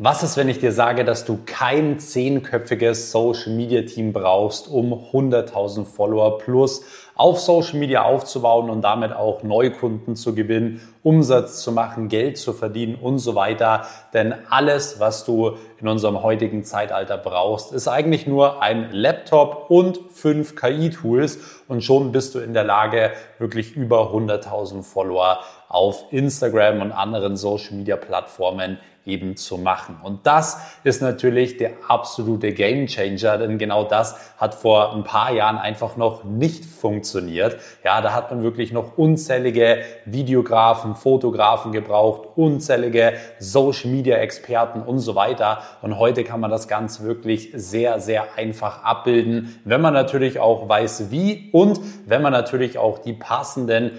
Was ist, wenn ich dir sage, dass du kein 10-köpfiges Social-Media-Team brauchst, um 100.000 Follower plus auf Social Media aufzubauen und damit auch Neukunden zu gewinnen, Umsatz zu machen, Geld zu verdienen und so weiter. Denn alles, was du in unserem heutigen Zeitalter brauchst, ist eigentlich nur ein Laptop und 5 KI-Tools und schon bist du in der Lage, wirklich über 100.000 Follower auf Instagram und anderen Social-Media-Plattformen eben zu machen. Und das ist natürlich der absolute Gamechanger, denn genau das hat vor ein paar Jahren einfach noch nicht funktioniert. Ja, da hat man wirklich noch unzählige Videografen, Fotografen gebraucht, unzählige Social-Media-Experten und so weiter. Und heute kann man das Ganze wirklich sehr, sehr einfach abbilden, wenn man natürlich auch weiß, wie und wenn man natürlich auch die passenden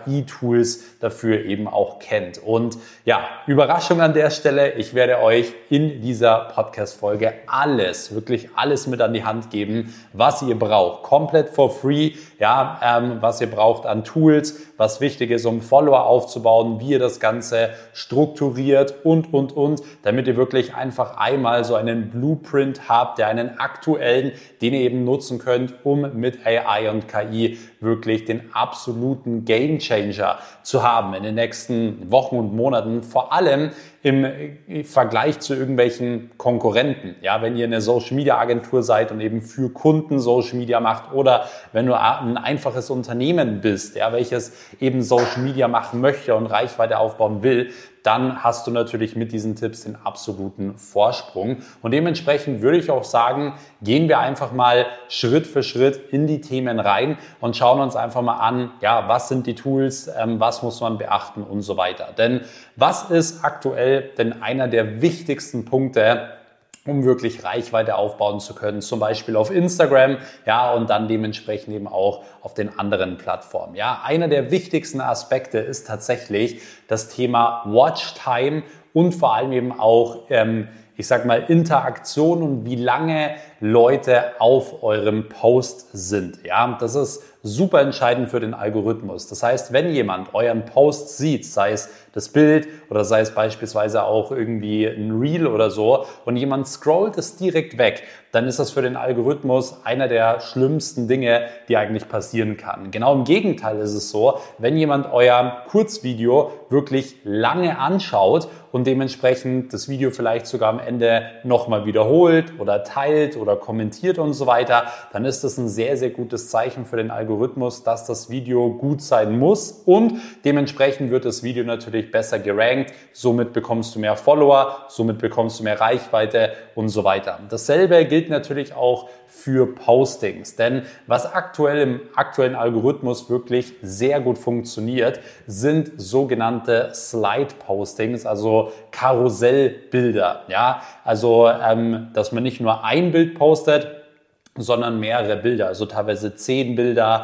KI-Tools dafür eben auch kennt. Und ja, Überraschung an der Stelle, ich werde euch in dieser Podcast-Folge alles, wirklich alles mit an die Hand geben, was ihr braucht. Komplett for free, ja, was ihr braucht an Tools, was wichtig ist, um Follower aufzubauen, wie ihr das Ganze strukturiert und, damit ihr wirklich einfach einmal so einen Blueprint habt, einen aktuellen, den ihr eben nutzen könnt, um mit AI und KI wirklich den absoluten Gamechanger zu haben in den nächsten Wochen und Monaten, vor allem im Vergleich zu irgendwelchen Konkurrenten. Ja, wenn ihr eine Social Media Agentur seid und eben für Kunden Social Media macht oder wenn du ein einfaches Unternehmen bist, ja, welches eben Social Media machen möchte und Reichweite aufbauen will, dann hast du natürlich mit diesen Tipps den absoluten Vorsprung. Und dementsprechend würde ich auch sagen, gehen wir einfach mal Schritt für Schritt in die Themen rein und schauen uns einfach mal an, ja, was sind die Tools, was muss man beachten und so weiter. Denn was ist aktuell denn einer der wichtigsten Punkte, um wirklich Reichweite aufbauen zu können, zum Beispiel auf Instagram, ja, und dann dementsprechend eben auch auf den anderen Plattformen. Ja, einer der wichtigsten Aspekte ist tatsächlich das Thema Watchtime und vor allem eben auch, ich sag mal, Interaktion und wie lange Leute auf eurem Post sind. Ja, das ist super entscheidend für den Algorithmus. Das heißt, wenn jemand euren Post sieht, sei es das Bild oder sei es beispielsweise auch irgendwie ein Reel oder so und jemand scrollt es direkt weg, dann ist das für den Algorithmus einer der schlimmsten Dinge, die eigentlich passieren kann. Genau im Gegenteil ist es so, wenn jemand euer Kurzvideo wirklich lange anschaut und dementsprechend das Video vielleicht sogar am Ende nochmal wiederholt oder teilt oder kommentiert und so weiter, dann ist das ein sehr, sehr gutes Zeichen für den Algorithmus, dass das Video gut sein muss und dementsprechend wird das Video natürlich besser gerankt, somit bekommst du mehr Follower, somit bekommst du mehr Reichweite und so weiter. Dasselbe gilt natürlich auch für Postings, denn was aktuell im aktuellen Algorithmus wirklich sehr gut funktioniert, sind sogenannte Slide-Postings, also Karussellbilder. Ja, also dass man nicht nur ein Bild postet, sondern mehrere Bilder, also teilweise 10 Bilder,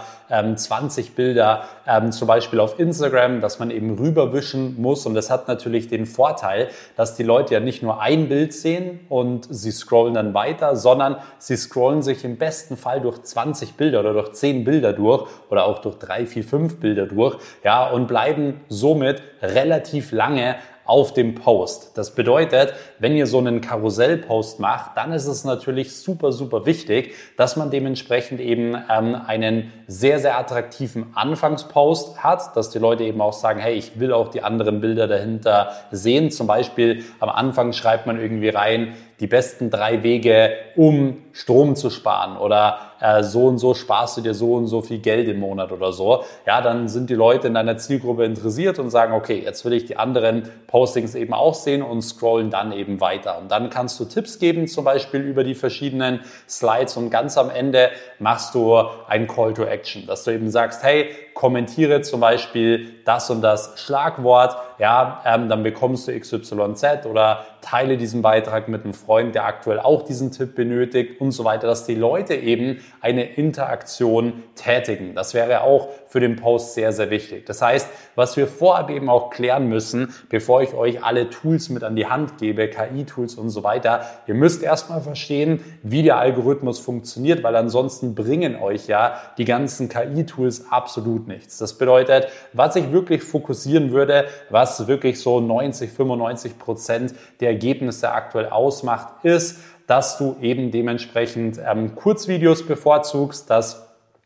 20 Bilder, zum Beispiel auf Instagram, dass man eben rüberwischen muss. Und das hat natürlich den Vorteil, dass die Leute ja nicht nur ein Bild sehen und sie scrollen dann weiter, sondern sie scrollen sich im besten Fall durch 20 Bilder oder durch 10 Bilder durch oder auch durch 3, 4, 5 Bilder durch, ja, und bleiben somit relativ lange auf dem Post. Das bedeutet, wenn ihr so einen Karussellpost macht, dann ist es natürlich super, super wichtig, dass man dementsprechend eben einen sehr, sehr attraktiven Anfangspost hat, dass die Leute eben auch sagen, hey, ich will auch die anderen Bilder dahinter sehen. Zum Beispiel am Anfang schreibt man irgendwie rein, die besten 3 Wege, um Strom zu sparen oder so und so sparst du dir so und so viel Geld im Monat oder so. Ja, dann sind die Leute in deiner Zielgruppe interessiert und sagen, okay, jetzt will ich die anderen Postings eben auch sehen und scrollen dann eben weiter. Und dann kannst du Tipps geben, zum Beispiel über die verschiedenen Slides und ganz am Ende machst du ein Call to Action, dass du eben sagst, hey, kommentiere zum Beispiel das und das Schlagwort, ja, dann bekommst du XYZ oder teile diesen Beitrag mit einem Freund, der aktuell auch diesen Tipp benötigt und so weiter, dass die Leute eben eine Interaktion tätigen. Das wäre auch für den Post sehr, sehr wichtig. Das heißt, was wir vorab eben auch klären müssen, bevor ich euch alle Tools mit an die Hand gebe, KI-Tools und so weiter, ihr müsst erstmal verstehen, wie der Algorithmus funktioniert, weil ansonsten bringen euch ja die ganzen KI-Tools absolut nichts. Das bedeutet, was ich wirklich fokussieren würde, was wirklich so 90-95% der Ergebnisse aktuell ausmacht, ist, dass du eben dementsprechend Kurzvideos bevorzugst, dass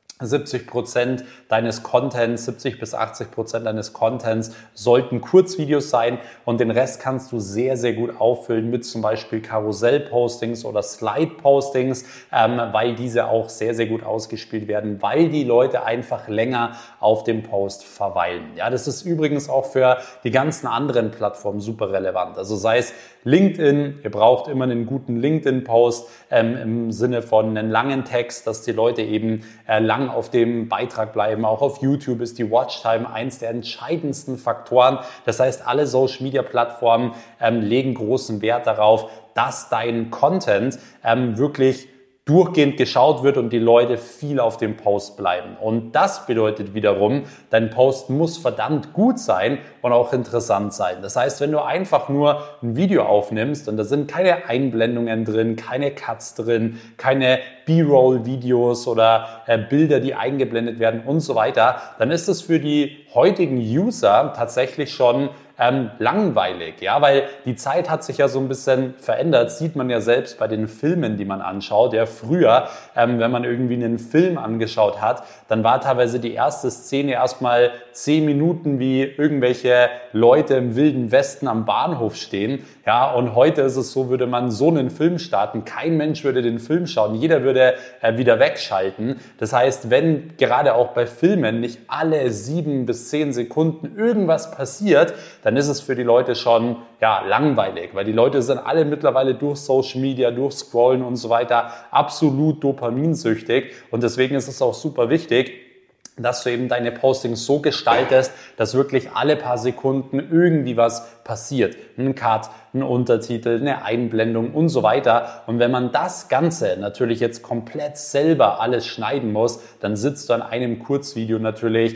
70% deines Contents, 70-80% deines Contents sollten Kurzvideos sein und den Rest kannst du sehr, sehr gut auffüllen mit zum Beispiel Karussell-Postings oder Slide-Postings, weil diese auch sehr, sehr gut ausgespielt werden, weil die Leute einfach länger auf dem Post verweilen. Ja, das ist übrigens auch für die ganzen anderen Plattformen super relevant. Also sei es LinkedIn, ihr braucht immer einen guten LinkedIn-Post im Sinne von einem langen Text, dass die Leute eben lang auf dem Beitrag bleiben. Auch auf YouTube ist die Watchtime eins der entscheidendsten Faktoren. Das heißt, alle Social-Media-Plattformen legen großen Wert darauf, dass dein Content wirklich durchgehend geschaut wird und die Leute viel auf dem Post bleiben. Und das bedeutet wiederum, dein Post muss verdammt gut sein und auch interessant sein. Das heißt, wenn du einfach nur ein Video aufnimmst und da sind keine Einblendungen drin, keine Cuts drin, keine B-Roll-Videos oder Bilder, die eingeblendet werden und so weiter, dann ist es für die heutigen User tatsächlich schon langweilig, ja, weil die Zeit hat sich ja so ein bisschen verändert, sieht man ja selbst bei den Filmen, die man anschaut. Ja, früher, wenn man irgendwie einen Film angeschaut hat, dann war teilweise die erste Szene erstmal 10 Minuten, wie irgendwelche Leute im Wilden Westen am Bahnhof stehen. Ja, und heute ist es so, würde man so einen Film starten, kein Mensch würde den Film schauen, jeder würde wieder wegschalten. Das heißt, wenn gerade auch bei Filmen nicht alle 7 bis 10 Sekunden irgendwas passiert, dann ist es für die Leute schon langweilig, weil die Leute sind alle mittlerweile durch Social Media, durch Scrollen und so weiter absolut dopaminsüchtig und deswegen ist es auch super wichtig, dass du eben deine Postings so gestaltest, dass wirklich alle paar Sekunden irgendwie was passiert. Ein Cut, ein Untertitel, eine Einblendung und so weiter. Und wenn man das Ganze natürlich jetzt komplett selber alles schneiden muss, dann sitzt du an einem Kurzvideo natürlich,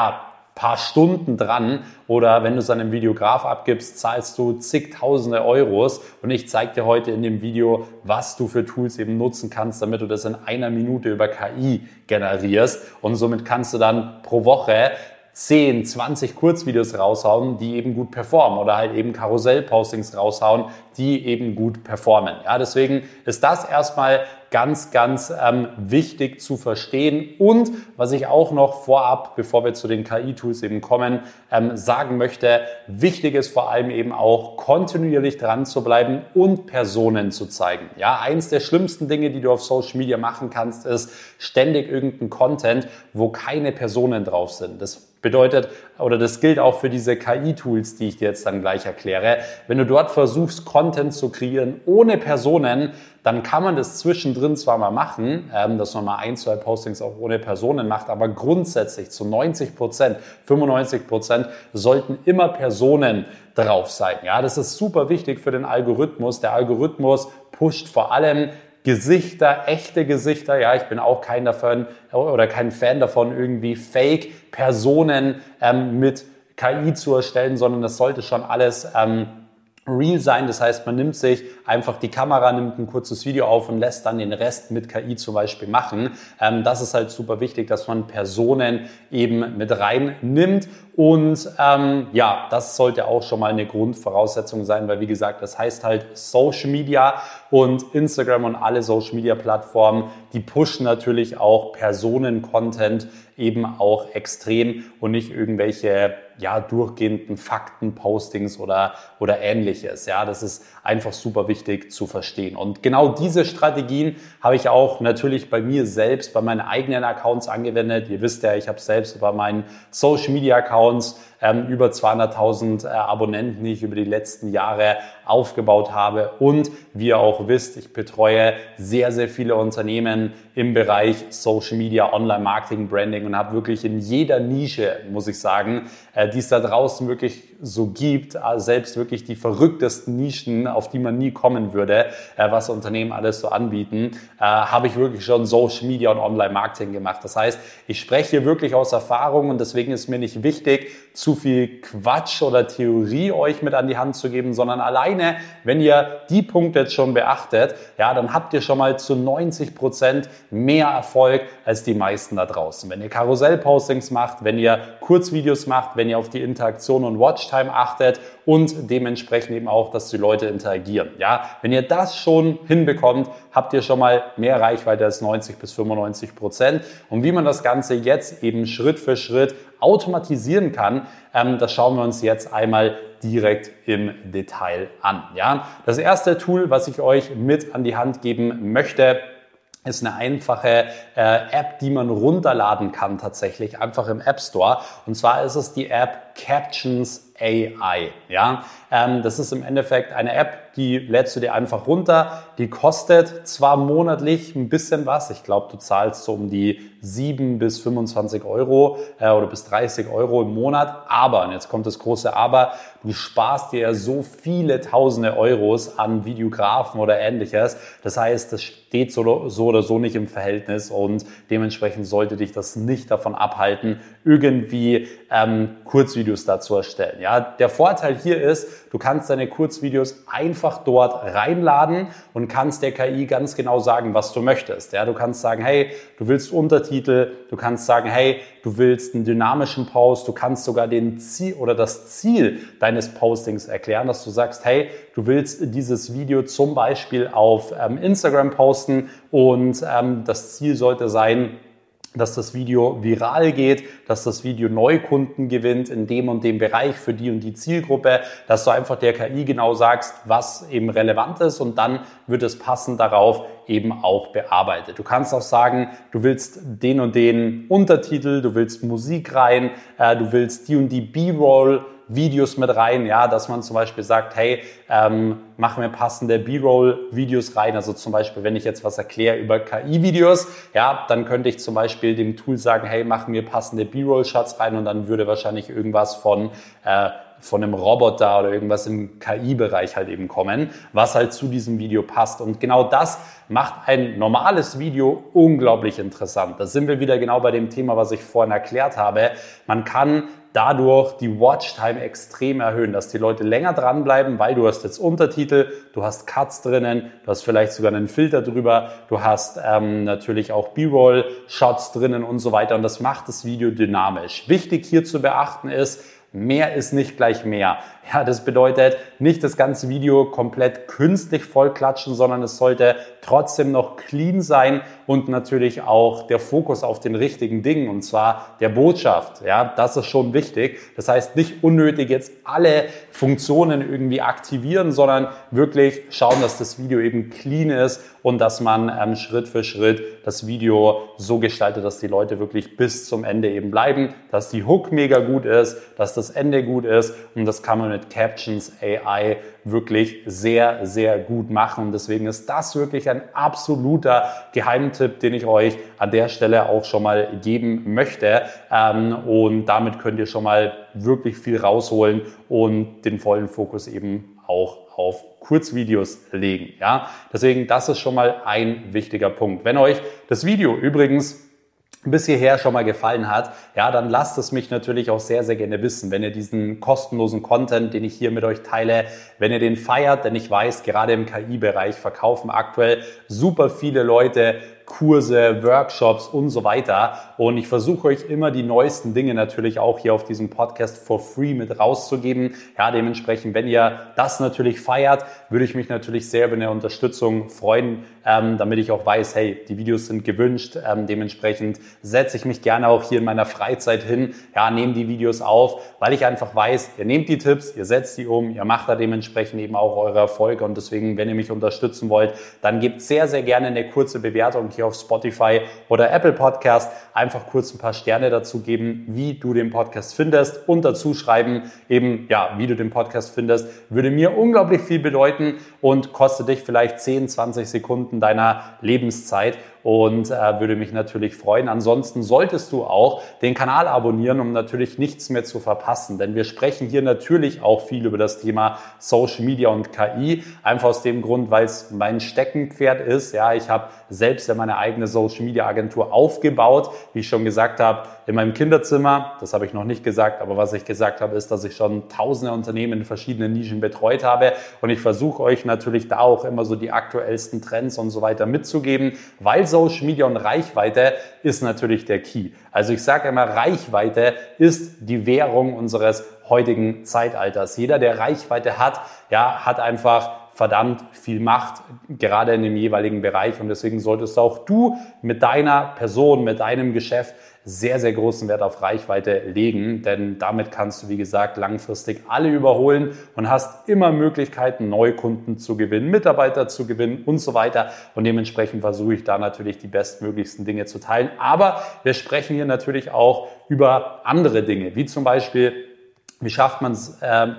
paar Stunden dran oder wenn du es an einem Videograf abgibst, zahlst du zigtausende Euros und ich zeige dir heute in dem Video, was du für Tools eben nutzen kannst, damit du das in einer Minute über KI generierst und somit kannst du dann pro Woche 10, 20 Kurzvideos raushauen, die eben gut performen oder halt eben Karussell-Postings raushauen, die eben gut performen. Ja, deswegen ist das erstmal ganz, ganz wichtig zu verstehen. Und was ich auch noch vorab, bevor wir zu den KI-Tools eben kommen, sagen möchte, wichtig ist vor allem eben auch kontinuierlich dran zu bleiben und Personen zu zeigen. Ja, eins der schlimmsten Dinge, die du auf Social Media machen kannst, ist ständig irgendein Content, wo keine Personen drauf sind. Das bedeutet, oder das gilt auch für diese KI-Tools, die ich dir jetzt dann gleich erkläre. Wenn du dort versuchst, Content zu kreieren ohne Personen, dann kann man das zwischendrin zwar mal machen, dass man mal 1, 2 Postings auch ohne Personen macht, aber grundsätzlich zu 90%, 95% sollten immer Personen drauf sein. Ja, das ist super wichtig für den Algorithmus. Der Algorithmus pusht vor allem Gesichter, echte Gesichter. Ja, ich bin auch kein Fan davon, irgendwie Fake-Personen mit KI zu erstellen, sondern das sollte schon alles real sein. Das heißt, man nimmt sich einfach die Kamera, nimmt ein kurzes Video auf und lässt dann den Rest mit KI zum Beispiel machen. Das ist halt super wichtig, dass man Personen eben mit rein nimmt. Und das sollte auch schon mal eine Grundvoraussetzung sein, weil wie gesagt, das heißt halt Social Media und Instagram und alle Social Media Plattformen, die pushen natürlich auch Personen-Content eben auch extrem und nicht irgendwelche durchgehenden Fakten-Postings oder ähnliches. Ja, das ist einfach super wichtig zu verstehen. Und genau diese Strategien habe ich auch natürlich bei mir selbst, bei meinen eigenen Accounts angewendet. Ihr wisst ja, ich habe selbst bei meinen Social Media Accounts über 200.000 Abonnenten, die ich über die letzten Jahre aufgebaut habe. Und wie ihr auch wisst, ich betreue sehr, sehr viele Unternehmen im Bereich Social Media, Online-Marketing, Branding und habe wirklich in jeder Nische, muss ich sagen, die es da draußen wirklich so gibt, selbst wirklich die verrücktesten Nischen, auf die man nie kommen würde, was Unternehmen alles so anbieten, habe ich wirklich schon Social Media und Online-Marketing gemacht. Das heißt, ich spreche hier wirklich aus Erfahrung und deswegen ist mir nicht wichtig, zu viel Quatsch oder Theorie euch mit an die Hand zu geben, sondern alleine, wenn ihr die Punkte jetzt schon beachtet, ja, dann habt ihr schon mal zu 90% mehr Erfolg als die meisten da draußen. Wenn ihr Karussell-Postings macht, wenn ihr Kurzvideos macht, wenn ihr auf die Interaktion und Watchtime achtet und dementsprechend eben auch, dass die Leute interagieren. Ja, wenn ihr das schon hinbekommt, habt ihr schon mal mehr Reichweite als 90-95%. Und wie man das Ganze jetzt eben Schritt für Schritt automatisieren kann, das schauen wir uns jetzt einmal direkt im Detail an. Ja, das erste Tool, was ich euch mit an die Hand geben möchte, ist eine einfache App, die man runterladen kann tatsächlich, einfach im App Store. Und zwar ist es die App Captions AI. Ja, das ist im Endeffekt eine App, die lädst du dir einfach runter. Die kostet zwar monatlich ein bisschen was. Ich glaube, du zahlst so um die 7 bis 25 Euro oder bis 30 Euro im Monat. Aber, und jetzt kommt das große Aber, du sparst dir ja so viele tausende Euros an Videografen oder ähnliches. Das heißt, das steht so oder so nicht im Verhältnis und dementsprechend sollte dich das nicht davon abhalten, irgendwie Kurzvideos dazu erstellen. Ja, der Vorteil hier ist, du kannst deine Kurzvideos einfach dort reinladen und kannst der KI ganz genau sagen, was du möchtest. Ja, du kannst sagen, hey, du willst Untertitel, du kannst sagen, hey, du willst einen dynamischen Post, du kannst sogar den Ziel oder das Ziel deines Postings erklären, dass du sagst, hey, du willst dieses Video zum Beispiel auf Instagram posten und das Ziel sollte sein, dass das Video viral geht, dass das Video Neukunden gewinnt in dem und dem Bereich für die und die Zielgruppe, dass du einfach der KI genau sagst, was eben relevant ist und dann wird es passend darauf eben auch bearbeitet. Du kannst auch sagen, du willst den und den Untertitel, du willst Musik rein, du willst die und die B-Roll Videos mit rein, ja, dass man zum Beispiel sagt, hey, mach mir passende B-Roll-Videos rein. Also zum Beispiel, wenn ich jetzt was erkläre über KI-Videos, ja, dann könnte ich zum Beispiel dem Tool sagen, hey, mach mir passende B-Roll-Shots rein und dann würde wahrscheinlich irgendwas von einem Roboter oder irgendwas im KI-Bereich halt eben kommen, was halt zu diesem Video passt. Und genau das macht ein normales Video unglaublich interessant. Da sind wir wieder genau bei dem Thema, was ich vorhin erklärt habe. Man kann dadurch die Watchtime extrem erhöhen, dass die Leute länger dranbleiben, weil du hast jetzt Untertitel, du hast Cuts drinnen, du hast vielleicht sogar einen Filter drüber, du hast natürlich auch B-Roll-Shots drinnen und so weiter und das macht das Video dynamisch. Wichtig hier zu beachten ist, mehr ist nicht gleich mehr. Ja, das bedeutet nicht das ganze Video komplett künstlich vollklatschen, sondern es sollte trotzdem noch clean sein und natürlich auch der Fokus auf den richtigen Dingen und zwar der Botschaft. Ja, das ist schon wichtig. Das heißt, nicht unnötig jetzt alle Funktionen irgendwie aktivieren, sondern wirklich schauen, dass das Video eben clean ist und dass man Schritt für Schritt das Video so gestaltet, dass die Leute wirklich bis zum Ende eben bleiben, dass die Hook mega gut ist, dass das Ende gut ist und das kann man mit Captions AI wirklich sehr, sehr gut machen. Und deswegen ist das wirklich ein absoluter Geheimtipp, den ich euch an der Stelle auch schon mal geben möchte. Und damit könnt ihr schon mal wirklich viel rausholen und den vollen Fokus eben auch auf Kurzvideos legen. Ja, deswegen, das ist schon mal ein wichtiger Punkt. Wenn euch das Video übrigens bis hierher schon mal gefallen hat, ja, dann lasst es mich natürlich auch sehr, sehr gerne wissen, wenn ihr diesen kostenlosen Content, den ich hier mit euch teile, wenn ihr den feiert, denn ich weiß, gerade im KI-Bereich verkaufen aktuell super viele Leute Kurse, Workshops und so weiter. Und ich versuche euch immer die neuesten Dinge natürlich auch hier auf diesem Podcast for free mit rauszugeben. Ja, dementsprechend, wenn ihr das natürlich feiert, würde ich mich natürlich sehr über eine Unterstützung freuen, damit ich auch weiß, hey, die Videos sind gewünscht. Dementsprechend setze ich mich gerne auch hier in meiner Freizeit hin, ja, nehme die Videos auf, weil ich einfach weiß, ihr nehmt die Tipps, ihr setzt die um, ihr macht da dementsprechend eben auch eure Erfolge. Und deswegen, wenn ihr mich unterstützen wollt, dann gebt sehr, sehr gerne eine kurze Bewertung hier auf Spotify oder Apple Podcast, einfach kurz ein paar Sterne dazu geben, wie du den Podcast findest und dazu schreiben eben, ja, wie du den Podcast findest, würde mir unglaublich viel bedeuten und kostet dich vielleicht 10, 20 Sekunden deiner Lebenszeit und würde mich natürlich freuen. Ansonsten solltest du auch den Kanal abonnieren, um natürlich nichts mehr zu verpassen, denn wir sprechen hier natürlich auch viel über das Thema Social Media und KI, einfach aus dem Grund, weil es mein Steckenpferd ist. Ja, ich habe selbst ja meine eigene Social Media Agentur aufgebaut, wie ich schon gesagt habe, in meinem Kinderzimmer. Das habe ich noch nicht gesagt, aber was ich gesagt habe, ist, dass ich schon tausende Unternehmen in verschiedenen Nischen betreut habe und ich versuche euch natürlich da auch immer so die aktuellsten Trends und so weiter mitzugeben, weil Social Media und Reichweite ist natürlich der Key. Also ich sage immer, Reichweite ist die Währung unseres heutigen Zeitalters. Jeder, der Reichweite hat, ja, hat einfach verdammt viel Macht, gerade in dem jeweiligen Bereich. Und deswegen solltest auch du mit deiner Person, mit deinem Geschäft sehr, sehr großen Wert auf Reichweite legen, denn damit kannst du, wie gesagt, langfristig alle überholen und hast immer Möglichkeiten, neue Kunden zu gewinnen, Mitarbeiter zu gewinnen und so weiter. Und dementsprechend versuche ich da natürlich die bestmöglichsten Dinge zu teilen. Aber wir sprechen hier natürlich auch über andere Dinge, wie zum Beispiel, wie schafft man es,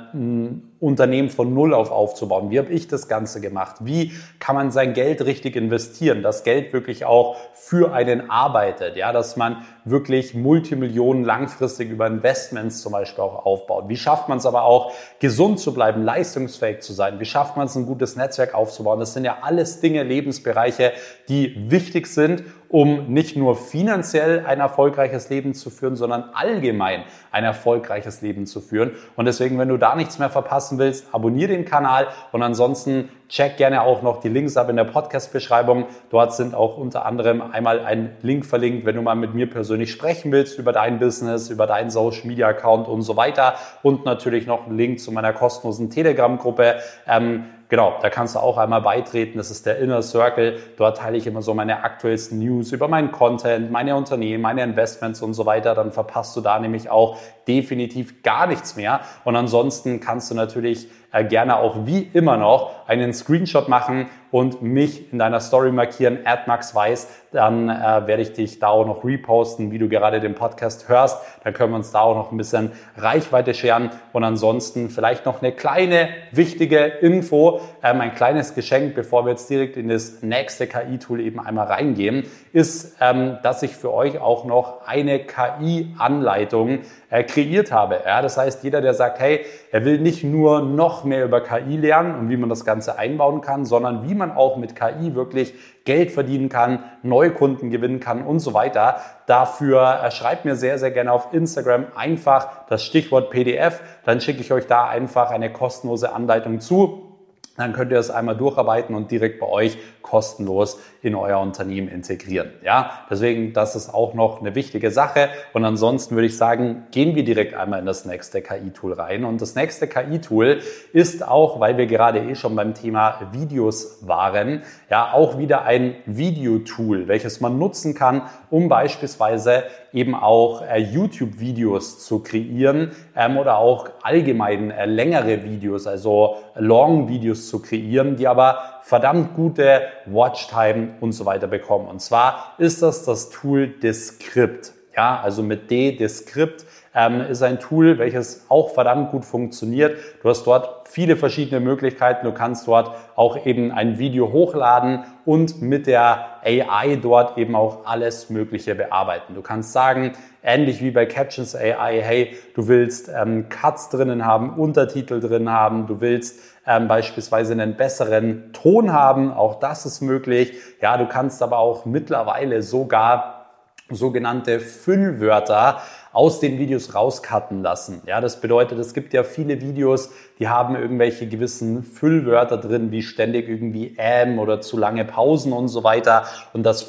ein Unternehmen von Null auf aufzubauen? Wie habe ich das Ganze gemacht? Wie kann man sein Geld richtig investieren? Das Geld wirklich auch für einen arbeitet, ja, dass man wirklich Multimillionen langfristig über Investments zum Beispiel auch aufbaut. Wie schafft man es aber auch, gesund zu bleiben, leistungsfähig zu sein? Wie schafft man es, ein gutes Netzwerk aufzubauen? Das sind ja alles Dinge, Lebensbereiche, die wichtig sind, um nicht nur finanziell ein erfolgreiches Leben zu führen, sondern allgemein ein erfolgreiches Leben zu führen. Und deswegen, wenn du da nichts mehr verpassen willst, abonniere den Kanal und ansonsten check gerne auch noch die Links ab in der Podcast-Beschreibung. Dort sind auch unter anderem einmal ein Link verlinkt, wenn du mal mit mir persönlich sprechen willst über dein Business, über deinen Social-Media-Account und so weiter. Und natürlich noch ein Link zu meiner kostenlosen Telegram-Gruppe. Genau, da kannst du auch einmal beitreten. Das ist der Inner Circle. Dort teile ich immer so meine aktuellsten News über meinen Content, meine Unternehmen, meine Investments und so weiter. Dann verpasst du da nämlich auch definitiv gar nichts mehr. Und ansonsten kannst du natürlich gerne auch wie immer noch einen Screenshot machen und mich in deiner Story markieren, @maxweiss. Dann werde ich dich da auch noch reposten, wie du gerade den Podcast hörst. Dann können wir uns da auch noch ein bisschen Reichweite scheren. Und ansonsten vielleicht noch eine kleine, wichtige Info, ein kleines Geschenk, bevor wir jetzt direkt in das nächste KI-Tool eben einmal reingehen, ist, dass ich für euch auch noch eine KI-Anleitung kreiert habe. Ja, das heißt, jeder, der sagt, hey, er will nicht nur noch mehr über KI lernen und wie man das Ganze einbauen kann, sondern wie man auch mit KI wirklich Geld verdienen kann, neue Kunden gewinnen kann und so weiter. Dafür schreibt mir sehr, sehr gerne auf Instagram einfach das Stichwort PDF. Dann schicke ich euch da einfach eine kostenlose Anleitung zu. Dann könnt ihr das einmal durcharbeiten und direkt bei euch kostenlos in euer Unternehmen integrieren. Ja, deswegen, das ist auch noch eine wichtige Sache. Und ansonsten würde ich sagen, gehen wir direkt einmal in das nächste KI-Tool rein. Und das nächste KI-Tool ist auch, weil wir gerade schon beim Thema Videos waren, ja, auch wieder ein Videotool, welches man nutzen kann, um beispielsweise eben auch YouTube-Videos zu kreieren oder auch allgemein längere Videos, also Long-Videos zu kreieren, die aber verdammt gute Watchtime und so weiter bekommen. Und zwar ist das Tool Descript. Ja, also mit Descript ist ein Tool, welches auch verdammt gut funktioniert. Du hast dort viele verschiedene Möglichkeiten. Du kannst dort auch eben ein Video hochladen und mit der AI dort eben auch alles Mögliche bearbeiten. Du kannst sagen, ähnlich wie bei Captions AI, hey, du willst Cuts drinnen haben, Untertitel drin haben, du willst beispielsweise einen besseren Ton haben, auch das ist möglich. Ja, du kannst aber auch mittlerweile sogar sogenannte Füllwörter aus den Videos rauscutten lassen. Ja, das bedeutet, es gibt ja viele Videos, die haben irgendwelche gewissen Füllwörter drin, wie ständig irgendwie oder zu lange Pausen und so weiter. Und das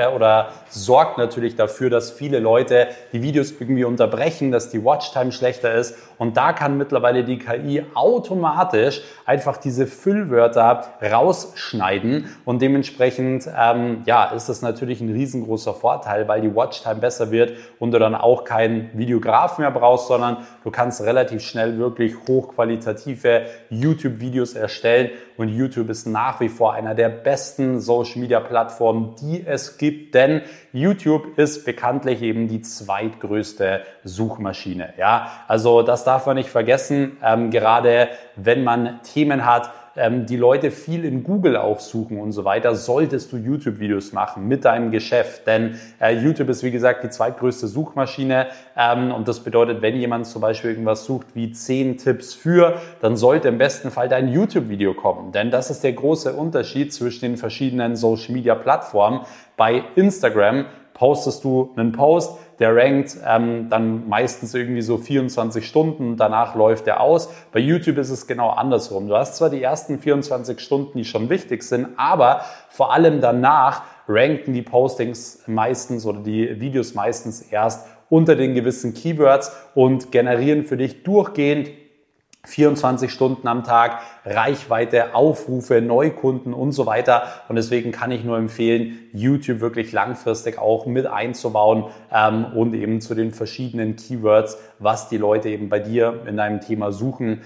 sorgt natürlich dafür, dass viele Leute die Videos irgendwie unterbrechen, dass die Watchtime schlechter ist. Und da kann mittlerweile die KI automatisch einfach diese Füllwörter rausschneiden. Und dementsprechend ist das natürlich ein riesengroßer Vorteil, weil die Watchtime besser wird und du dann auch keinen Videograf mehr brauchst, sondern du kannst relativ schnell wirklich hochqualitative YouTube-Videos erstellen. Und YouTube ist nach wie vor einer der besten Social-Media-Plattformen, die es gibt, denn YouTube ist bekanntlich eben die zweitgrößte Suchmaschine. Ja, also das darf man nicht vergessen, gerade wenn man Themen hat, die Leute viel in Google auch suchen und so weiter, solltest du YouTube-Videos machen mit deinem Geschäft. Denn YouTube ist, wie gesagt, die zweitgrößte Suchmaschine und das bedeutet, wenn jemand zum Beispiel irgendwas sucht wie 10 Tipps für, dann sollte im besten Fall dein YouTube-Video kommen. Denn das ist der große Unterschied zwischen den verschiedenen Social-Media-Plattformen. Bei Instagram postest du einen Post, der rankt dann meistens irgendwie so 24 Stunden, danach läuft er aus. Bei YouTube ist es genau andersrum. Du hast zwar die ersten 24 Stunden, die schon wichtig sind, aber vor allem danach ranken die Postings meistens oder die Videos meistens erst unter den gewissen Keywords und generieren für dich durchgehend 24 Stunden am Tag, Reichweite, Aufrufe, Neukunden und so weiter. Und deswegen kann ich nur empfehlen, YouTube wirklich langfristig auch mit einzubauen und eben zu den verschiedenen Keywords, was die Leute eben bei dir in deinem Thema suchen,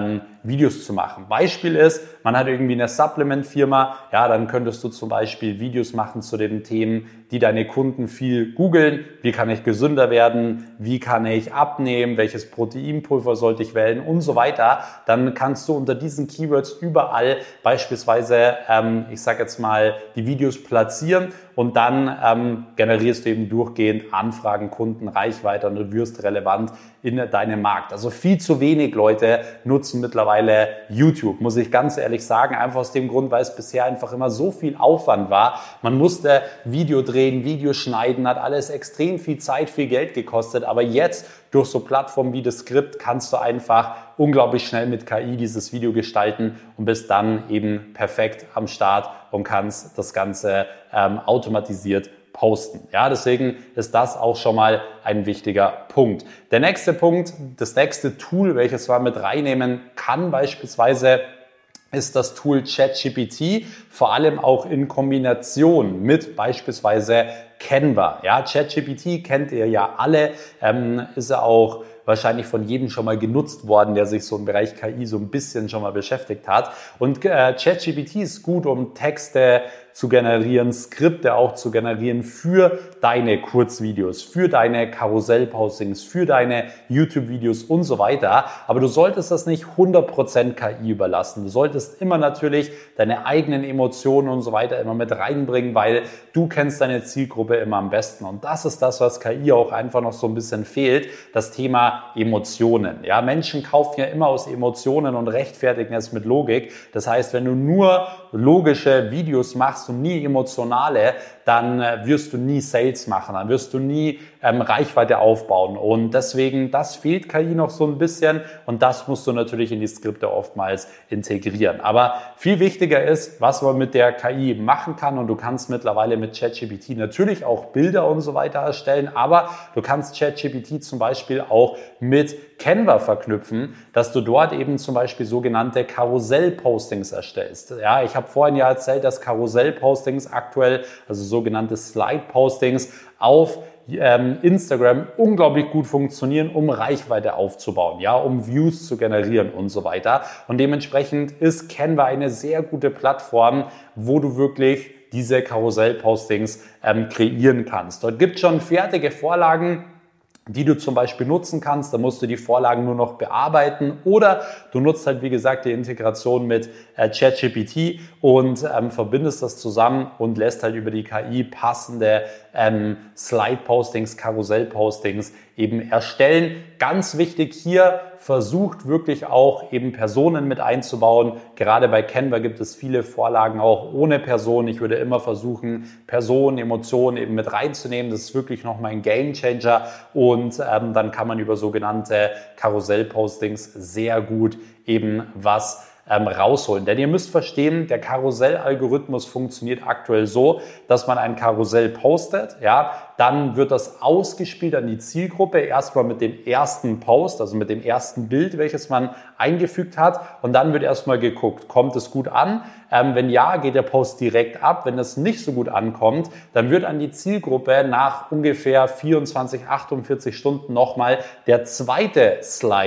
Videos zu machen. Beispiel ist, man hat irgendwie eine Supplement-Firma, ja, dann könntest du zum Beispiel Videos machen zu den Themen, die deine Kunden viel googeln. Wie kann ich gesünder werden? Wie kann ich abnehmen? Welches Proteinpulver sollte ich wählen? Und so weiter. Dann kannst du unter diesen Keywords überall beispielsweise, ich sage jetzt mal, die Videos platzieren und dann generierst du eben durchgehend Anfragen, Kunden, Reichweite und du wirst relevant in deinem Markt. Also viel zu wenig Leute nutzen mittlerweile YouTube, muss ich ganz ehrlich sagen, einfach aus dem Grund, weil es bisher einfach immer so viel Aufwand war. Man musste Video drehen, Video schneiden, hat alles extrem viel Zeit, viel Geld gekostet, aber jetzt durch so Plattformen wie das Skript kannst du einfach unglaublich schnell mit KI dieses Video gestalten und bist dann eben perfekt am Start und kannst das Ganze automatisiert posten. Ja, deswegen ist das auch schon mal ein wichtiger Punkt. Der nächste Punkt, das nächste Tool, welches man mit reinnehmen kann beispielsweise, ist das Tool ChatGPT, vor allem auch in Kombination mit beispielsweise Canva. Ja, ChatGPT kennt ihr ja alle, ist ja auch wahrscheinlich von jedem schon mal genutzt worden, der sich so im Bereich KI so ein bisschen schon mal beschäftigt hat. Und ChatGPT ist gut, um Texte zu generieren, Skripte auch zu generieren für deine Kurzvideos, für deine Karussellpostings, für deine YouTube-Videos und so weiter. Aber du solltest das nicht 100% KI überlassen. Du solltest immer natürlich deine eigenen Emotionen und so weiter immer mit reinbringen, weil du kennst deine Zielgruppe immer am besten. Und das ist das, was KI auch einfach noch so ein bisschen fehlt, das Thema Emotionen. Ja, Menschen kaufen ja immer aus Emotionen und rechtfertigen es mit Logik. Das heißt, wenn du nur logische Videos machst und nie emotionale, dann wirst du nie Sales machen, dann wirst du nie Reichweite aufbauen. Und deswegen, das fehlt KI noch so ein bisschen und das musst du natürlich in die Skripte oftmals integrieren. Aber viel wichtiger ist, was man mit der KI machen kann, und du kannst mittlerweile mit ChatGPT natürlich auch Bilder und so weiter erstellen, aber du kannst ChatGPT zum Beispiel auch mit Canva verknüpfen, dass du dort eben zum Beispiel sogenannte Karussell-Postings erstellst. Ja, ich habe vorhin ja erzählt, dass Karussell-Postings aktuell, also sogenannte Slide-Postings auf Instagram unglaublich gut funktionieren, um Reichweite aufzubauen, ja, um Views zu generieren und so weiter. Und dementsprechend ist Canva eine sehr gute Plattform, wo du wirklich diese Karussell-Postings kreieren kannst. Dort gibt es schon fertige Vorlagen, die du zum Beispiel nutzen kannst. Da musst du die Vorlagen nur noch bearbeiten oder du nutzt halt, wie gesagt, die Integration mit ChatGPT und verbindest das zusammen und lässt halt über die KI passende Slide-Postings, Karussell-Postings eben erstellen. Ganz wichtig hier, versucht wirklich auch eben Personen mit einzubauen. Gerade bei Canva gibt es viele Vorlagen auch ohne Person. Ich würde immer versuchen, Personen, Emotionen eben mit reinzunehmen. Das ist wirklich nochmal ein Gamechanger und dann kann man über sogenannte Karussell-Postings sehr gut eben was rausholen. Denn ihr müsst verstehen, der Karussell-Algorithmus funktioniert aktuell so, dass man ein Karussell postet, ja, dann wird das ausgespielt an die Zielgruppe, erstmal mit dem ersten Post, also mit dem ersten Bild, welches man eingefügt hat, und dann wird erstmal geguckt, kommt es gut an? Wenn ja, geht der Post direkt ab. Wenn es nicht so gut ankommt, dann wird an die Zielgruppe nach ungefähr 24, 48 Stunden nochmal der zweite Slide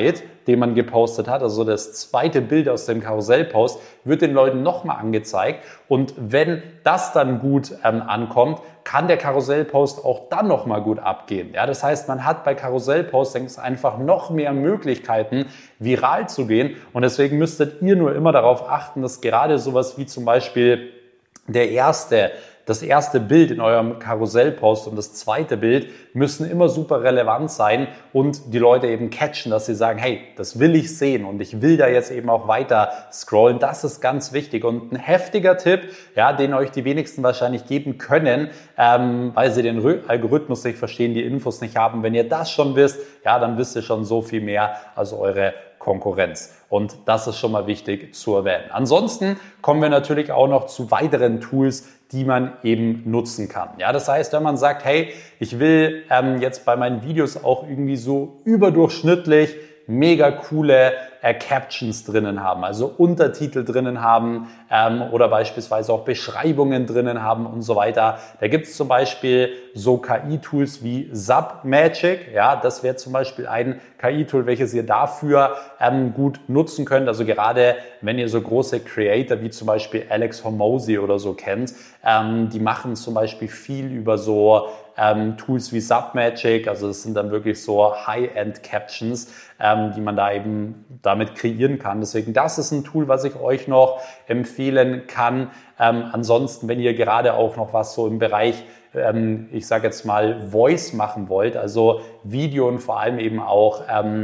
den man gepostet hat, also das zweite Bild aus dem Karussellpost, wird den Leuten nochmal angezeigt. Und wenn das dann gut ankommt, kann der Karussellpost auch dann nochmal gut abgehen. Ja, das heißt, man hat bei Karussellpostings einfach noch mehr Möglichkeiten, viral zu gehen. Und deswegen müsstet ihr nur immer darauf achten, dass gerade sowas wie zum Beispiel das erste Bild in eurem Karussellpost und das zweite Bild müssen immer super relevant sein und die Leute eben catchen, dass sie sagen, hey, das will ich sehen und ich will da jetzt eben auch weiter scrollen. Das ist ganz wichtig und ein heftiger Tipp, ja, den euch die wenigsten wahrscheinlich geben können, weil sie den Algorithmus nicht verstehen, die Infos nicht haben. Wenn ihr das schon wisst, ja, dann wisst ihr schon so viel mehr als eure Konkurrenz. Und das ist schon mal wichtig zu erwähnen. Ansonsten kommen wir natürlich auch noch zu weiteren Tools, die man eben nutzen kann. Ja, das heißt, wenn man sagt, hey, ich will jetzt bei meinen Videos auch irgendwie so überdurchschnittlich mega coole Captions drinnen haben, also Untertitel drinnen haben oder beispielsweise auch Beschreibungen drinnen haben und so weiter. Da gibt es zum Beispiel so KI-Tools wie Submagic. Ja, das wäre zum Beispiel ein KI-Tool, welches ihr dafür gut nutzen könnt. Also gerade wenn ihr so große Creator wie zum Beispiel Alex Hormozi oder so kennt, die machen zum Beispiel viel über so Tools wie Submagic, also das sind dann wirklich so High-End-Captions, die man da eben damit kreieren kann. Deswegen, das ist ein Tool, was ich euch noch empfehlen kann. Ansonsten, wenn ihr gerade auch noch was so im Bereich, ich sage jetzt mal, Voice machen wollt, also Video und vor allem eben auch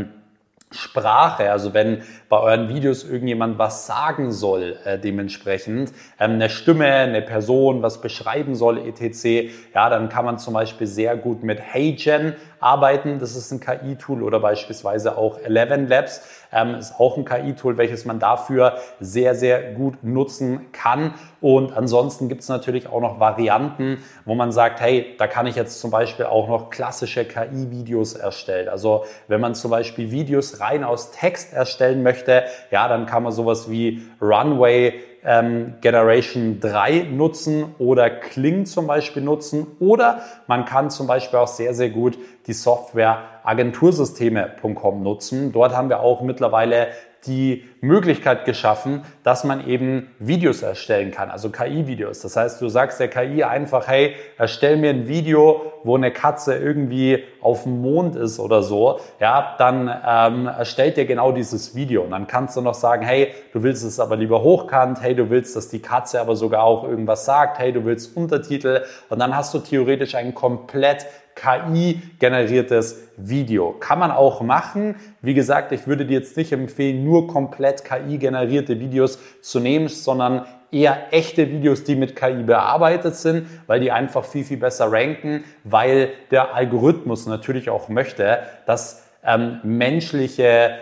Sprache, also wenn bei euren Videos irgendjemand was sagen soll, dementsprechend eine Stimme, eine Person, was beschreiben soll, etc., ja, dann kann man zum Beispiel sehr gut mit HeyGen arbeiten. Das ist ein KI-Tool oder beispielsweise auch ElevenLabs ist auch ein KI-Tool, welches man dafür sehr, sehr gut nutzen kann. Und ansonsten gibt es natürlich auch noch Varianten, wo man sagt, hey, da kann ich jetzt zum Beispiel auch noch klassische KI-Videos erstellen. Also wenn man zum Beispiel Videos rein aus Text erstellen möchte, ja, dann kann man sowas wie Runway Generation 3 nutzen oder Kling zum Beispiel nutzen oder man kann zum Beispiel auch sehr, sehr gut die Software agentursysteme.com nutzen. Dort haben wir auch mittlerweile die Möglichkeit geschaffen, dass man eben Videos erstellen kann, also KI-Videos. Das heißt, du sagst der KI einfach, hey, erstell mir ein Video, wo eine Katze irgendwie auf dem Mond ist oder so, ja, dann erstellt dir genau dieses Video. Und dann kannst du noch sagen, hey, du willst es aber lieber hochkant, hey, du willst, dass die Katze aber sogar auch irgendwas sagt, hey, du willst Untertitel und dann hast du theoretisch ein komplett KI-generiertes Video. Kann man auch machen. Wie gesagt, ich würde dir jetzt nicht empfehlen, nur komplett KI-generierte Videos zu nehmen, sondern eher echte Videos, die mit KI bearbeitet sind, weil die einfach viel, viel besser ranken, weil der Algorithmus natürlich auch möchte, dass menschliche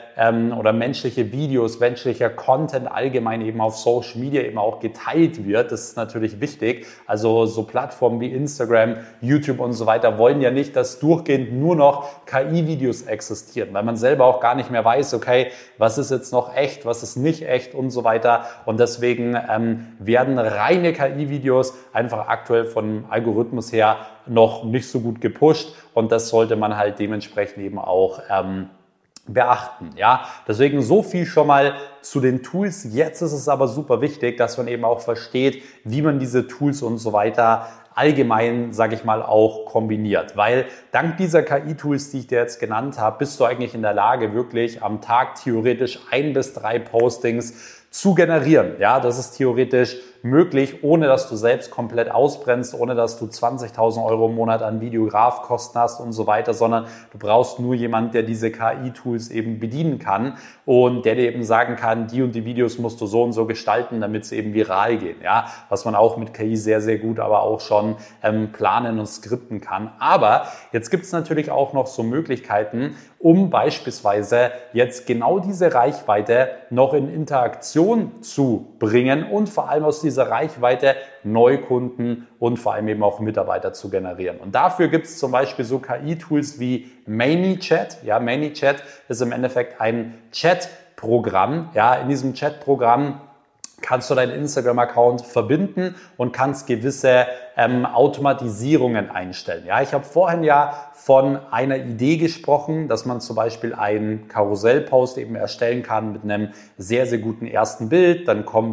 Videos, menschlicher Content allgemein eben auf Social Media eben auch geteilt wird. Das ist natürlich wichtig. Also so Plattformen wie Instagram, YouTube und so weiter wollen ja nicht, dass durchgehend nur noch KI-Videos existieren, weil man selber auch gar nicht mehr weiß, okay, was ist jetzt noch echt, was ist nicht echt und so weiter. Und deswegen werden reine KI-Videos einfach aktuell vom Algorithmus her noch nicht so gut gepusht und das sollte man halt dementsprechend eben auch beachten. Ja, deswegen so viel schon mal zu den Tools. Jetzt ist es aber super wichtig, dass man eben auch versteht, wie man diese Tools und so weiter allgemein, sage ich mal, auch kombiniert. Weil dank dieser KI-Tools, die ich dir jetzt genannt habe, bist du eigentlich in der Lage, wirklich am Tag theoretisch 1 bis 3 Postings zu generieren. Ja, das ist theoretisch möglich, ohne dass du selbst komplett ausbrennst, ohne dass du 20.000 Euro im Monat an Videografkosten hast und so weiter, sondern du brauchst nur jemanden, der diese KI-Tools eben bedienen kann und der dir eben sagen kann, die und die Videos musst du so und so gestalten, damit sie eben viral gehen. Ja, was man auch mit KI sehr, sehr gut aber auch schon planen und skripten kann. Aber jetzt gibt es natürlich auch noch so Möglichkeiten, um beispielsweise jetzt genau diese Reichweite noch in Interaktion zu bringen und vor allem aus dieser Reichweite Neukunden und vor allem eben auch Mitarbeiter zu generieren. Und dafür gibt es zum Beispiel so KI-Tools wie ManyChat. Ja, ManyChat ist im Endeffekt ein Chat-Programm. Ja, in diesem Chat-Programm kannst du deinen Instagram-Account verbinden und kannst gewisse Automatisierungen einstellen. Ja, ich habe vorhin ja von einer Idee gesprochen, dass man zum Beispiel einen Karussellpost eben erstellen kann mit einem sehr, sehr guten ersten Bild. Dann kommen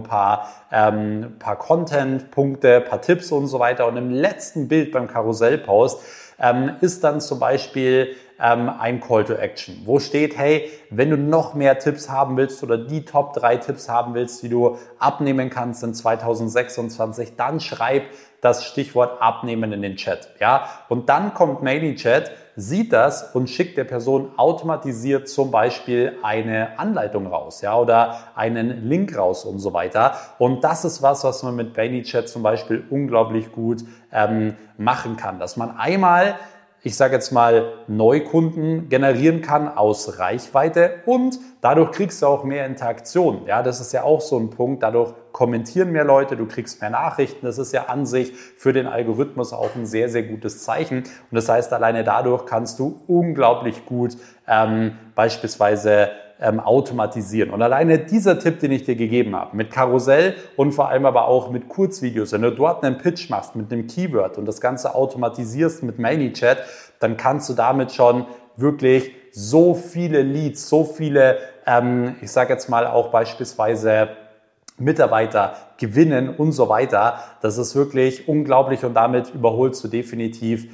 ein paar Content-Punkte, ein paar Tipps und so weiter. Und im letzten Bild beim Karussellpost ist dann zum Beispiel ein Call to Action, wo steht, hey, wenn du noch mehr Tipps haben willst oder die Top 3 Tipps haben willst, die du abnehmen kannst in 2026, dann schreib das Stichwort Abnehmen in den Chat. Ja? Und dann kommt ManyChat, sieht das und schickt der Person automatisiert zum Beispiel eine Anleitung raus, ja, oder einen Link raus und so weiter. Und das ist was man mit ManyChat zum Beispiel unglaublich gut machen kann, dass man einmal, ich sage jetzt mal, Neukunden generieren kann aus Reichweite und dadurch kriegst du auch mehr Interaktion. Ja, das ist ja auch so ein Punkt. Dadurch kommentieren mehr Leute, du kriegst mehr Nachrichten. Das ist ja an sich für den Algorithmus auch ein sehr, sehr gutes Zeichen. Und das heißt, alleine dadurch kannst du unglaublich gut beispielsweise automatisieren. Und alleine dieser Tipp, den ich dir gegeben habe, mit Karussell und vor allem aber auch mit Kurzvideos, wenn du dort einen Pitch machst mit einem Keyword und das Ganze automatisierst mit ManyChat, dann kannst du damit schon wirklich so viele Leads, so viele, ich sage jetzt mal auch beispielsweise Mitarbeiter gewinnen und so weiter. Das ist wirklich unglaublich und damit überholst du definitiv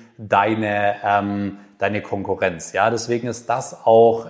deine Konkurrenz. Ja, deswegen ist das auch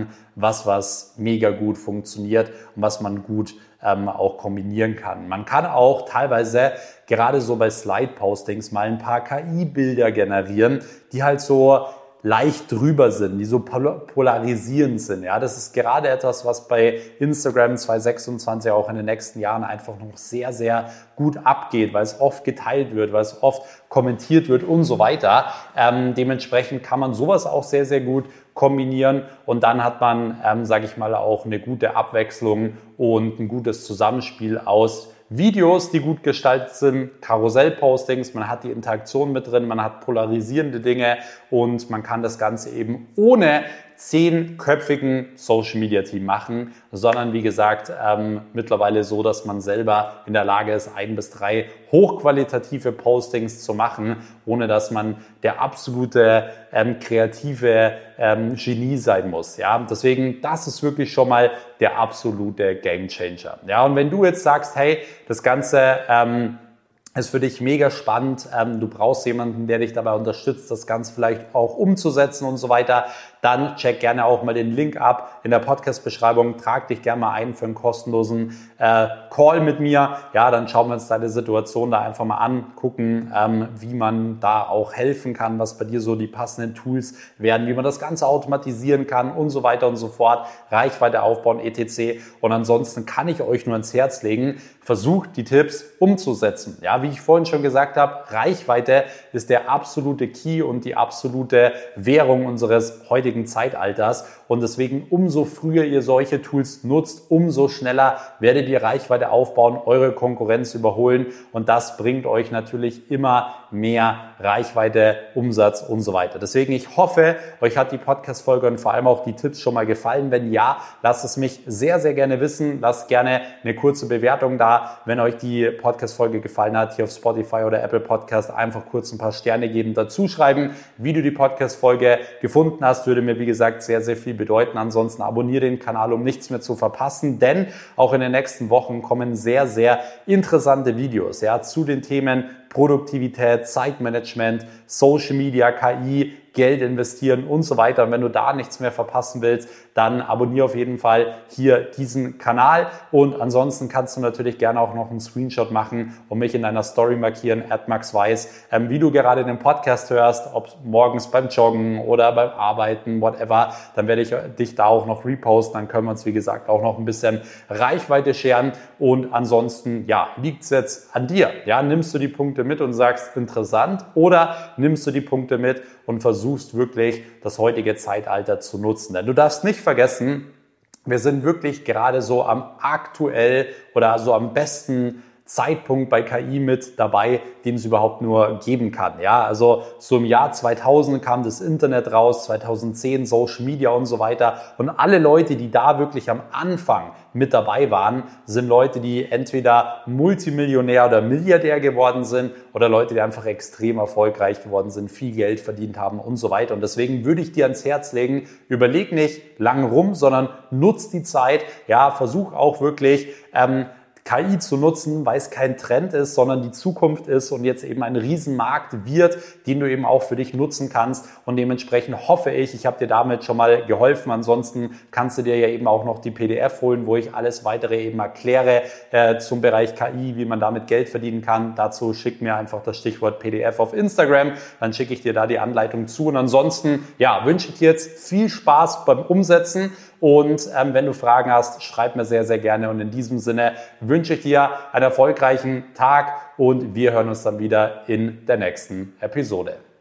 was mega gut funktioniert und was man gut auch kombinieren kann. Man kann auch teilweise gerade so bei Slide-Postings mal ein paar KI-Bilder generieren, die halt so leicht drüber sind, die so polarisierend sind. Ja, das ist gerade etwas, was bei Instagram 2026 auch in den nächsten Jahren einfach noch sehr, sehr gut abgeht, weil es oft geteilt wird, weil es oft kommentiert wird und so weiter. Dementsprechend kann man sowas auch sehr, sehr gut kombinieren und dann hat man, sage ich mal, auch eine gute Abwechslung und ein gutes Zusammenspiel aus Videos, die gut gestaltet sind, Karussellpostings, man hat die Interaktion mit drin, man hat polarisierende Dinge und man kann das Ganze eben ohne 10-köpfigen Social-Media-Team machen, sondern wie gesagt mittlerweile so, dass man selber in der Lage ist, 1 bis 3 hochqualitative Postings zu machen, ohne dass man der absolute kreative Genie sein muss. Ja, deswegen, das ist wirklich schon mal der absolute Gamechanger. Ja, und wenn du jetzt sagst, hey, das Ganze ist für dich mega spannend, du brauchst jemanden, der dich dabei unterstützt, das Ganze vielleicht auch umzusetzen und so weiter, dann check gerne auch mal den Link ab in der Podcast-Beschreibung, trag dich gerne mal ein für einen kostenlosen Call mit mir. Ja, dann schauen wir uns deine Situation da einfach mal an, gucken, wie man da auch helfen kann, was bei dir so die passenden Tools werden, wie man das Ganze automatisieren kann und so weiter und so fort, Reichweite aufbauen, etc. Und ansonsten kann ich euch nur ans Herz legen, versucht die Tipps umzusetzen. Ja, wie ich vorhin schon gesagt habe, Reichweite ist der absolute Key und die absolute Währung unseres heutigen Zeitalters und deswegen umso früher ihr solche Tools nutzt, umso schneller werdet ihr Reichweite aufbauen, eure Konkurrenz überholen und das bringt euch natürlich immer mehr Reichweite, Umsatz und so weiter. Deswegen, ich hoffe, euch hat die Podcast-Folge und vor allem auch die Tipps schon mal gefallen. Wenn ja, lasst es mich sehr, sehr gerne wissen. Lasst gerne eine kurze Bewertung da. Wenn euch die Podcast-Folge gefallen hat, hier auf Spotify oder Apple Podcast, einfach kurz ein paar Sterne geben, dazu schreiben, wie du die Podcast-Folge gefunden hast. Würde mir, wie gesagt, sehr, sehr viel bedeuten. Ansonsten abonniere den Kanal, um nichts mehr zu verpassen, denn auch in den nächsten Wochen kommen sehr, sehr interessante Videos, ja, zu den Themen Produktivität, Zeitmanagement, Social Media, KI, Geld investieren und so weiter. Und wenn du da nichts mehr verpassen willst, dann abonniere auf jeden Fall hier diesen Kanal. Und ansonsten kannst du natürlich gerne auch noch einen Screenshot machen und mich in deiner Story markieren, @maxweiss, wie du gerade den Podcast hörst, ob morgens beim Joggen oder beim Arbeiten, whatever. Dann werde ich dich da auch noch reposten. Dann können wir uns, wie gesagt, auch noch ein bisschen Reichweite scheren. Und ansonsten, ja, liegt es jetzt an dir. Ja, nimmst du die Punkte mit und sagst, interessant, oder nimmst du die Punkte mit und versuchst wirklich das heutige Zeitalter zu nutzen. Denn du darfst nicht vergessen, wir sind wirklich gerade so am aktuell oder so am besten Zeitpunkt bei KI mit dabei, den es überhaupt nur geben kann. Ja, also so im Jahr 2000 kam das Internet raus, 2010 Social Media und so weiter. Und alle Leute, die da wirklich am Anfang mit dabei waren, sind Leute, die entweder Multimillionär oder Milliardär geworden sind oder Leute, die einfach extrem erfolgreich geworden sind, viel Geld verdient haben und so weiter. Und deswegen würde ich dir ans Herz legen, überleg nicht lang rum, sondern nutz die Zeit. Ja, versuch auch wirklich KI zu nutzen, weil es kein Trend ist, sondern die Zukunft ist und jetzt eben ein Riesenmarkt wird, den du eben auch für dich nutzen kannst. Und dementsprechend hoffe ich habe dir damit schon mal geholfen. Ansonsten kannst du dir ja eben auch noch die PDF holen, wo ich alles weitere eben erkläre zum Bereich KI, wie man damit Geld verdienen kann. Dazu schick mir einfach das Stichwort PDF auf Instagram, dann schicke ich dir da die Anleitung zu. Und ansonsten wünsche ich dir jetzt viel Spaß beim Umsetzen. Und wenn du Fragen hast, schreib mir sehr, sehr gerne. Und in diesem Sinne wünsche ich dir einen erfolgreichen Tag und wir hören uns dann wieder in der nächsten Episode.